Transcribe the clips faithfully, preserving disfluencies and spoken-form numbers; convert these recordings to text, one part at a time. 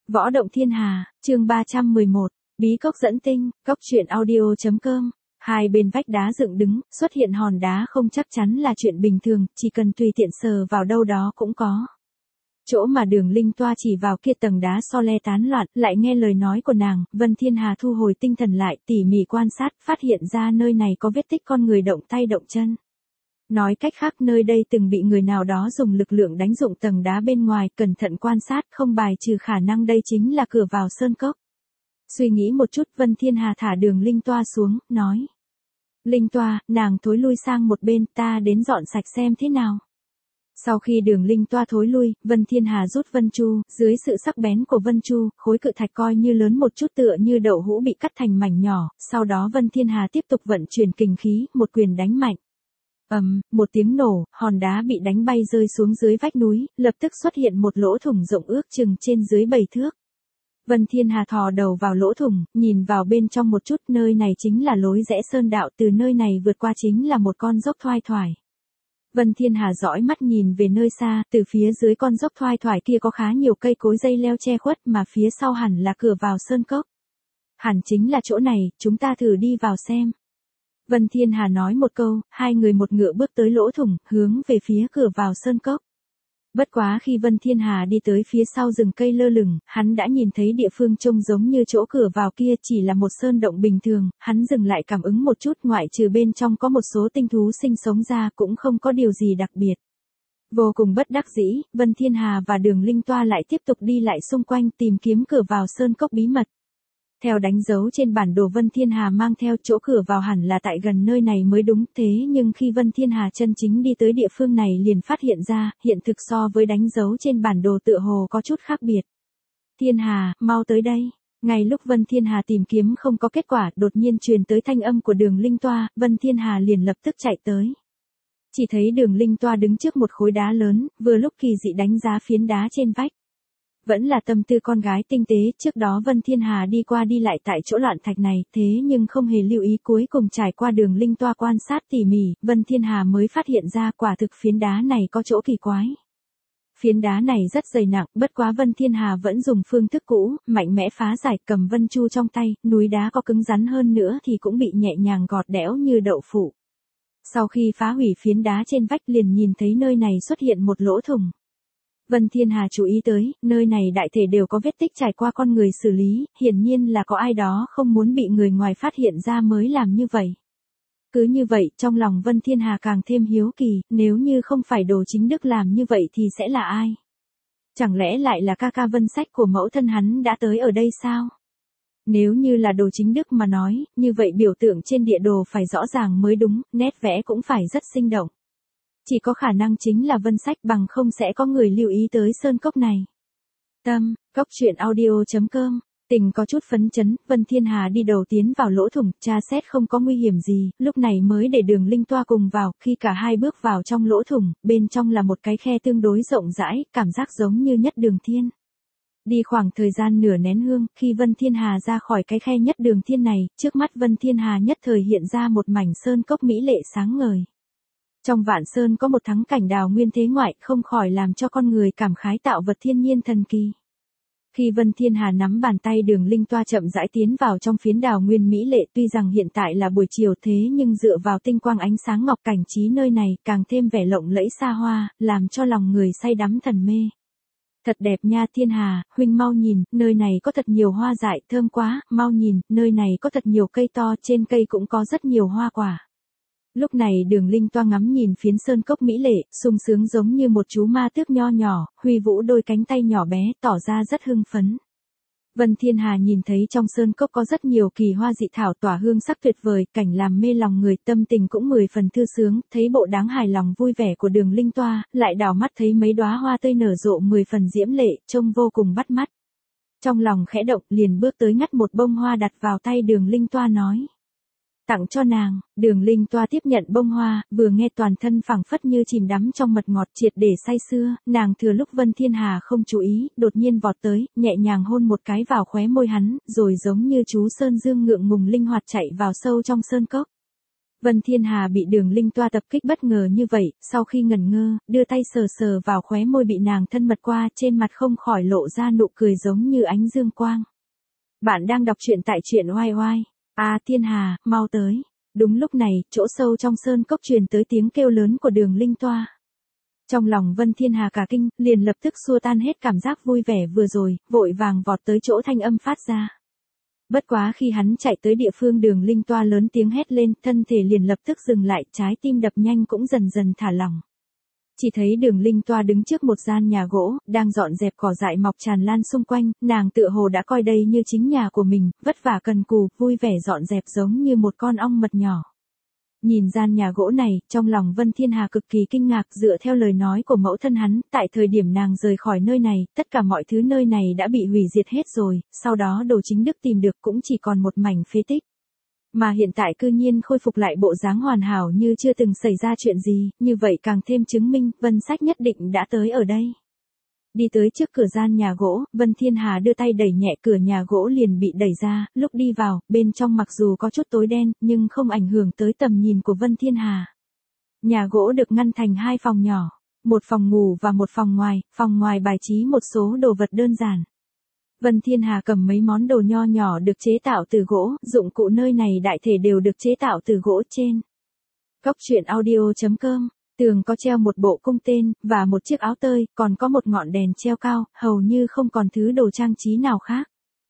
Võ động thiên hà, chương ba trăm mười một, bí cốc dẫn tinh, cốc truyện audio.com. Hai bên vách đá dựng đứng, xuất hiện hòn đá không chắc chắn là chuyện bình thường, chỉ cần tùy tiện sờ vào đâu đó cũng có. Chỗ mà Đường Linh Toa chỉ vào kia tầng đá so le tán loạn, lại nghe lời nói của nàng, Vân Thiên Hà thu hồi tinh thần lại, tỉ mỉ quan sát, phát hiện ra nơi này có vết tích con người động tay động chân. Nói cách khác nơi đây từng bị người nào đó dùng lực lượng đánh dụng tầng đá bên ngoài, cẩn thận quan sát không bài trừ khả năng đây chính là cửa vào sơn cốc. Suy nghĩ một chút, Vân Thiên Hà thả Đường Linh Toa xuống, nói. Linh Toa, nàng thối lui sang một bên, ta đến dọn sạch xem thế nào. Sau khi Đường Linh Toa thối lui, Vân Thiên Hà rút Vân Chu, dưới sự sắc bén của Vân Chu, khối cự thạch coi như lớn một chút tựa như đậu hũ bị cắt thành mảnh nhỏ, sau đó Vân Thiên Hà tiếp tục vận chuyển kình khí, một quyền đánh mạnh. Ầm, um, một tiếng nổ, hòn đá bị đánh bay rơi xuống dưới vách núi, lập tức xuất hiện một lỗ thủng rộng ước chừng trên dưới bảy thước. Vân Thiên Hà thò đầu vào lỗ thủng, nhìn vào bên trong một chút, nơi này chính là lối rẽ sơn đạo, từ nơi này vượt qua chính là một con dốc thoai thoải. Vân Thiên Hà dõi mắt nhìn về nơi xa, từ phía dưới con dốc thoai thoải kia có khá nhiều cây cối dây leo che khuất mà phía sau hẳn là cửa vào sơn cốc. Hẳn chính là chỗ này, chúng ta thử đi vào xem. Vân Thiên Hà nói một câu, hai người một ngựa bước tới lỗ thủng, hướng về phía cửa vào sơn cốc. Bất quá khi Vân Thiên Hà đi tới phía sau rừng cây lơ lửng, hắn đã nhìn thấy địa phương trông giống như chỗ cửa vào kia chỉ là một sơn động bình thường, hắn dừng lại cảm ứng một chút, ngoại trừ bên trong có một số tinh thú sinh sống ra cũng không có điều gì đặc biệt. Vô cùng bất đắc dĩ, Vân Thiên Hà và Đường Linh Toa lại tiếp tục đi lại xung quanh tìm kiếm cửa vào sơn cốc bí mật. Theo đánh dấu trên bản đồ Vân Thiên Hà mang theo, chỗ cửa vào hẳn là tại gần nơi này mới đúng, thế nhưng khi Vân Thiên Hà chân chính đi tới địa phương này liền phát hiện ra, hiện thực so với đánh dấu trên bản đồ tựa hồ có chút khác biệt. Thiên Hà, mau tới đây. Ngay lúc Vân Thiên Hà tìm kiếm không có kết quả, đột nhiên truyền tới thanh âm của Đường Linh Toa, Vân Thiên Hà liền lập tức chạy tới. Chỉ thấy Đường Linh Toa đứng trước một khối đá lớn, vừa lúc kỳ dị đánh giá phiến đá trên vách. Vẫn là tâm tư con gái tinh tế, trước đó Vân Thiên Hà đi qua đi lại tại chỗ loạn thạch này, thế nhưng không hề lưu ý, cuối cùng trải qua Đường Linh Toa quan sát tỉ mỉ, Vân Thiên Hà mới phát hiện ra quả thực phiến đá này có chỗ kỳ quái. Phiến đá này rất dày nặng, bất quá Vân Thiên Hà vẫn dùng phương thức cũ, mạnh mẽ phá giải, cầm Vân Chu trong tay, núi đá có cứng rắn hơn nữa thì cũng bị nhẹ nhàng gọt đẽo như đậu phụ. Sau khi phá hủy phiến đá trên vách liền nhìn thấy nơi này xuất hiện một lỗ thủng. Vân Thiên Hà chú ý tới, nơi này đại thể đều có vết tích trải qua con người xử lý, hiển nhiên là có ai đó không muốn bị người ngoài phát hiện ra mới làm như vậy. Cứ như vậy, trong lòng Vân Thiên Hà càng thêm hiếu kỳ, nếu như không phải Đồ Chính Đức làm như vậy thì sẽ là ai? Chẳng lẽ lại là ca ca Vân Sách của mẫu thân hắn đã tới ở đây sao? Nếu như là Đồ Chính Đức mà nói, như vậy biểu tượng trên địa đồ phải rõ ràng mới đúng, nét vẽ cũng phải rất sinh động. Chỉ có khả năng chính là Vân Sách, bằng không sẽ có người lưu ý tới sơn cốc này. Tâm, cốc truyện audio.com. Tình có chút phấn chấn, Vân Thiên Hà đi đầu tiến vào lỗ thủng, tra xét không có nguy hiểm gì, lúc này mới để Đường Linh Toa cùng vào, khi cả hai bước vào trong lỗ thủng, bên trong là một cái khe tương đối rộng rãi, cảm giác giống như nhất đường thiên. Đi khoảng thời gian nửa nén hương, khi Vân Thiên Hà ra khỏi cái khe nhất đường thiên này, trước mắt Vân Thiên Hà nhất thời hiện ra một mảnh sơn cốc mỹ lệ sáng ngời. Trong vạn sơn có một thắng cảnh đào nguyên thế ngoại, không khỏi làm cho con người cảm khái tạo vật thiên nhiên thần kỳ. Khi Vân Thiên Hà nắm bàn tay Đường Linh Toa chậm rãi tiến vào trong phiến đào nguyên mỹ lệ, tuy rằng hiện tại là buổi chiều thế nhưng dựa vào tinh quang ánh sáng ngọc, cảnh trí nơi này càng thêm vẻ lộng lẫy xa hoa, làm cho lòng người say đắm thần mê. Thật đẹp nha Thiên Hà, huynh mau nhìn, nơi này có thật nhiều hoa dại, thơm quá, mau nhìn, nơi này có thật nhiều cây to, trên cây cũng có rất nhiều hoa quả. Lúc này Đường Linh Toa ngắm nhìn phiến sơn cốc mỹ lệ, sung sướng giống như một chú ma tước nho nhỏ, huy vũ đôi cánh tay nhỏ bé, tỏ ra rất hưng phấn. Vân Thiên Hà nhìn thấy trong sơn cốc có rất nhiều kỳ hoa dị thảo tỏa hương sắc tuyệt vời, cảnh làm mê lòng người, tâm tình cũng mười phần thư sướng, thấy bộ đáng hài lòng vui vẻ của Đường Linh Toa, lại đảo mắt thấy mấy đóa hoa tươi nở rộ mười phần diễm lệ, trông vô cùng bắt mắt. Trong lòng khẽ động, liền bước tới ngắt một bông hoa đặt vào tay Đường Linh Toa nói. Tặng cho nàng. Đường Linh Toa tiếp nhận bông hoa, vừa nghe toàn thân phảng phất như chìm đắm trong mật ngọt, triệt để say sưa, nàng thừa lúc Vân Thiên Hà không chú ý, đột nhiên vọt tới, nhẹ nhàng hôn một cái vào khóe môi hắn, rồi giống như chú Sơn Dương ngượng ngùng linh hoạt chạy vào sâu trong sơn cốc. Vân Thiên Hà bị Đường Linh Toa tập kích bất ngờ như vậy, sau khi ngẩn ngơ, đưa tay sờ sờ vào khóe môi bị nàng thân mật qua, trên mặt không khỏi lộ ra nụ cười giống như ánh dương quang. Bạn đang đọc truyện tại truyện oai oai. À Thiên Hà, mau tới. Đúng lúc này, chỗ sâu trong sơn cốc truyền tới tiếng kêu lớn của Đường Linh Toa. Trong lòng Vân Thiên Hà cả kinh, liền lập tức xua tan hết cảm giác vui vẻ vừa rồi, vội vàng vọt tới chỗ thanh âm phát ra. Bất quá khi hắn chạy tới địa phương Đường Linh Toa lớn tiếng hét lên, thân thể liền lập tức dừng lại, trái tim đập nhanh cũng dần dần thả lỏng. Chỉ thấy Đường Linh Toa đứng trước một gian nhà gỗ, đang dọn dẹp cỏ dại mọc tràn lan xung quanh, nàng tựa hồ đã coi đây như chính nhà của mình, vất vả cần cù, vui vẻ dọn dẹp giống như một con ong mật nhỏ. Nhìn gian nhà gỗ này, trong lòng Vân Thiên Hà cực kỳ kinh ngạc, dựa theo lời nói của mẫu thân hắn, tại thời điểm nàng rời khỏi nơi này, tất cả mọi thứ nơi này đã bị hủy diệt hết rồi, sau đó Đồ Chính Đức tìm được cũng chỉ còn một mảnh phế tích. Mà hiện tại cư nhiên khôi phục lại bộ dáng hoàn hảo như chưa từng xảy ra chuyện gì, như vậy càng thêm chứng minh, Vân Sách nhất định đã tới ở đây. Đi tới trước cửa gian nhà gỗ, Vân Thiên Hà đưa tay đẩy nhẹ cửa nhà gỗ liền bị đẩy ra, lúc đi vào, bên trong mặc dù có chút tối đen, nhưng không ảnh hưởng tới tầm nhìn của Vân Thiên Hà. Nhà gỗ được ngăn thành hai phòng nhỏ, một phòng ngủ và một phòng ngoài, phòng ngoài bài trí một số đồ vật đơn giản. Vân Thiên Hà cầm mấy món đồ nho nhỏ được chế tạo từ gỗ, dụng cụ nơi này đại thể đều được chế tạo từ gỗ trên. Cốc truyện audio chấm com. Tường có treo một bộ cung tên, và một chiếc áo tơi, còn có một ngọn đèn treo cao, hầu như không còn thứ đồ trang trí nào khác.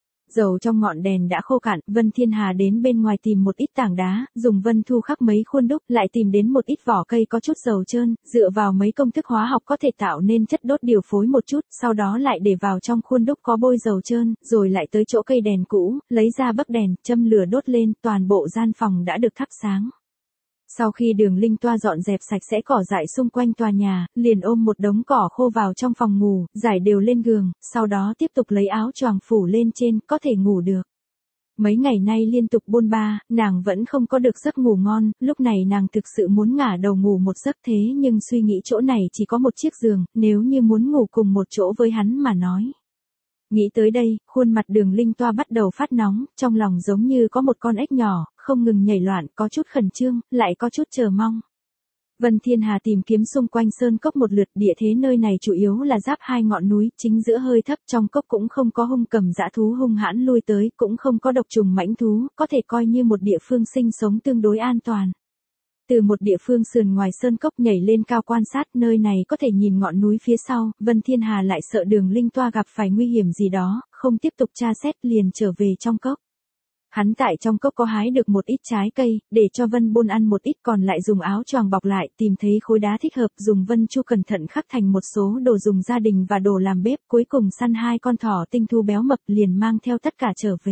Dầu trong ngọn đèn đã khô cạn, Vân Thiên Hà đến bên ngoài tìm một ít tảng đá, dùng vân thu khắc mấy khuôn đúc, lại tìm đến một ít vỏ cây có chút dầu trơn, dựa vào mấy công thức hóa học có thể tạo nên chất đốt điều phối một chút, sau đó lại để vào trong khuôn đúc có bôi dầu trơn, rồi lại tới chỗ cây đèn cũ, lấy ra bấc đèn, châm lửa đốt lên, toàn bộ gian phòng đã được thắp sáng. Sau khi Đường Linh Toa dọn dẹp sạch sẽ cỏ dại xung quanh tòa nhà, liền ôm một đống cỏ khô vào trong phòng ngủ, rải đều lên giường, sau đó tiếp tục lấy áo choàng phủ lên trên, có thể ngủ được. Mấy ngày nay liên tục bôn ba, nàng vẫn không có được giấc ngủ ngon, lúc này nàng thực sự muốn ngả đầu ngủ một giấc thế nhưng suy nghĩ chỗ này chỉ có một chiếc giường, nếu như muốn ngủ cùng một chỗ với hắn mà nói. Nghĩ tới đây, khuôn mặt Đường Linh Toa bắt đầu phát nóng, trong lòng giống như có một con ếch nhỏ, không ngừng nhảy loạn, có chút khẩn trương, lại có chút chờ mong. Vân Thiên Hà tìm kiếm xung quanh sơn cốc một lượt, địa thế nơi này chủ yếu là giáp hai ngọn núi, chính giữa hơi thấp, trong cốc cũng không có hung cầm dã thú hung hãn lui tới, cũng không có độc trùng mãnh thú, có thể coi như một địa phương sinh sống tương đối an toàn. Từ một địa phương sườn ngoài sơn cốc nhảy lên cao quan sát, nơi này có thể nhìn ngọn núi phía sau, Vân Thiên Hà lại sợ Đường Linh Toa gặp phải nguy hiểm gì đó, không tiếp tục tra xét liền trở về trong cốc. Hắn tại trong cốc có hái được một ít trái cây, để cho Vân Bôn ăn một ít, còn lại dùng áo choàng bọc lại, tìm thấy khối đá thích hợp, dùng Vân Chu cẩn thận khắc thành một số đồ dùng gia đình và đồ làm bếp, cuối cùng săn hai con thỏ tinh thu béo mập liền mang theo tất cả trở về.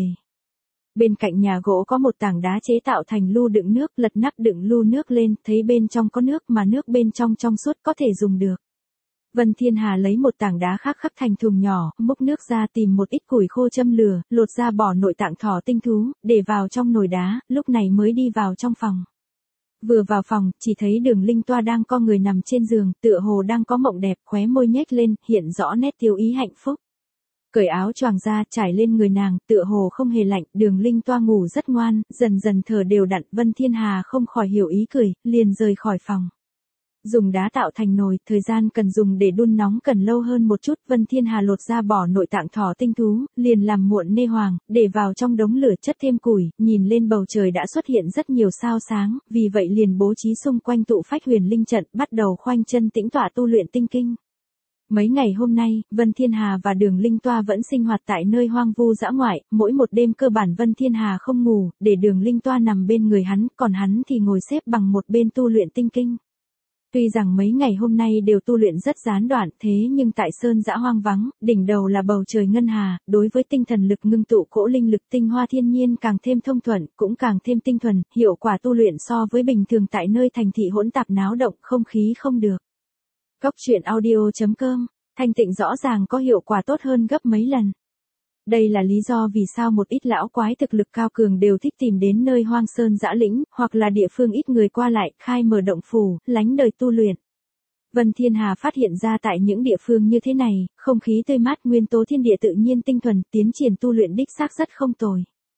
Bên cạnh nhà gỗ có một tảng đá chế tạo thành lu đựng nước, lật nắp đựng lu nước lên, thấy bên trong có nước mà nước bên trong trong suốt có thể dùng được. Vân Thiên Hà lấy một tảng đá khác khắc thành thùng nhỏ, múc nước ra tìm một ít củi khô châm lửa, lột ra bỏ nội tạng thỏ tinh thú, để vào trong nồi đá, lúc này mới đi vào trong phòng. Vừa vào phòng, chỉ thấy Đường Linh Toa đang co người nằm trên giường, tựa hồ đang có mộng đẹp, khóe môi nhếch lên, hiện rõ nét tiêu ý hạnh phúc. Cởi áo choàng ra, trải lên người nàng, tựa hồ không hề lạnh, Đường Linh Toa ngủ rất ngoan, dần dần thở đều đặn, Vân Thiên Hà không khỏi hiểu ý cười, liền rời khỏi phòng. Dùng đá tạo thành nồi, thời gian cần dùng để đun nóng cần lâu hơn một chút, Vân Thiên Hà lột ra bỏ nội tạng thỏ tinh thú, liền làm muộn nê hoàng, để vào trong đống lửa chất thêm củi, nhìn lên bầu trời đã xuất hiện rất nhiều sao sáng, vì vậy liền bố trí xung quanh tụ phách huyền linh trận, bắt đầu khoanh chân tĩnh tọa tu luyện tinh kinh. Mấy ngày hôm nay, Vân Thiên Hà và Đường Linh Toa vẫn sinh hoạt tại nơi hoang vu dã ngoại, mỗi một đêm cơ bản Vân Thiên Hà không ngủ, để Đường Linh Toa nằm bên người hắn, còn hắn thì ngồi xếp bằng một bên tu luyện tinh kinh. Tuy rằng mấy ngày hôm nay đều tu luyện rất gián đoạn, thế nhưng tại sơn dã hoang vắng, đỉnh đầu là bầu trời ngân hà, đối với tinh thần lực ngưng tụ cỗ linh lực tinh hoa thiên nhiên càng thêm thông thuận, cũng càng thêm tinh thuần, hiệu quả tu luyện so với bình thường tại nơi thành thị hỗn tạp náo động, không khí không được. Cốc truyện audio chấm com, thanh tịnh rõ ràng có hiệu quả tốt hơn gấp mấy lần. Đây là lý do vì sao một ít lão quái thực lực cao cường đều thích tìm đến nơi hoang sơn dã lĩnh, hoặc là địa phương ít người qua lại, khai mở động phủ, lánh đời tu luyện. Vân Thiên Hà phát hiện ra tại những địa phương như thế này, không khí tươi mát, nguyên tố thiên địa tự nhiên tinh thuần, tiến triển tu luyện đích xác rất không tồi.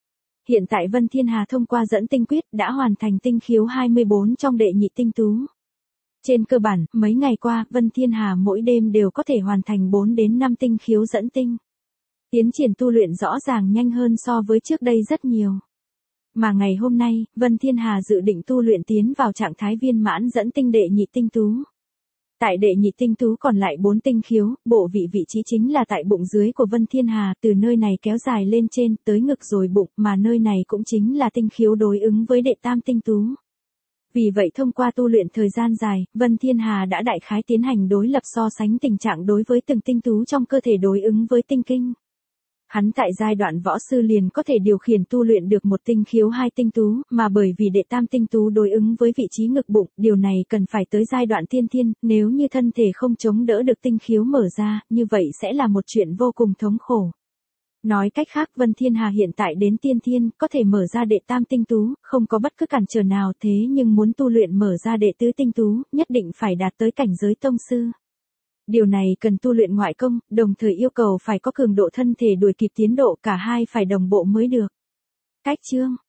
Hiện tại Vân Thiên Hà thông qua dẫn tinh quyết đã hoàn thành tinh khiếu hai mươi bốn trong đệ nhị tinh tú. Trên cơ bản, mấy ngày qua, Vân Thiên Hà mỗi đêm đều có thể hoàn thành bốn đến năm tinh khiếu dẫn tinh. Tiến triển tu luyện rõ ràng nhanh hơn so với trước đây rất nhiều. Mà ngày hôm nay, Vân Thiên Hà dự định tu luyện tiến vào trạng thái viên mãn dẫn tinh đệ nhị tinh tú. Tại đệ nhị tinh tú còn lại bốn tinh khiếu, bộ vị vị trí chính là tại bụng dưới của Vân Thiên Hà, từ nơi này kéo dài lên trên tới ngực rồi bụng, mà nơi này cũng chính là tinh khiếu đối ứng với đệ tam tinh tú. Vì vậy thông qua tu luyện thời gian dài, Vân Thiên Hà đã đại khái tiến hành đối lập so sánh tình trạng đối với từng tinh tú trong cơ thể đối ứng với tinh kinh. Hắn tại giai đoạn võ sư liền có thể điều khiển tu luyện được một tinh khiếu hai tinh tú, mà bởi vì đệ tam tinh tú đối ứng với vị trí ngực bụng, điều này cần phải tới giai đoạn tiên thiên, nếu như thân thể không chống đỡ được tinh khiếu mở ra, như vậy sẽ là một chuyện vô cùng thống khổ. Nói cách khác, Vân Thiên Hà hiện tại đến tiên thiên, có thể mở ra đệ tam tinh tú, không có bất cứ cản trở nào, thế nhưng muốn tu luyện mở ra đệ tứ tinh tú, nhất định phải đạt tới cảnh giới tông sư. Điều này cần tu luyện ngoại công, đồng thời yêu cầu phải có cường độ thân thể đuổi kịp tiến độ, cả hai phải đồng bộ mới được. Cách chương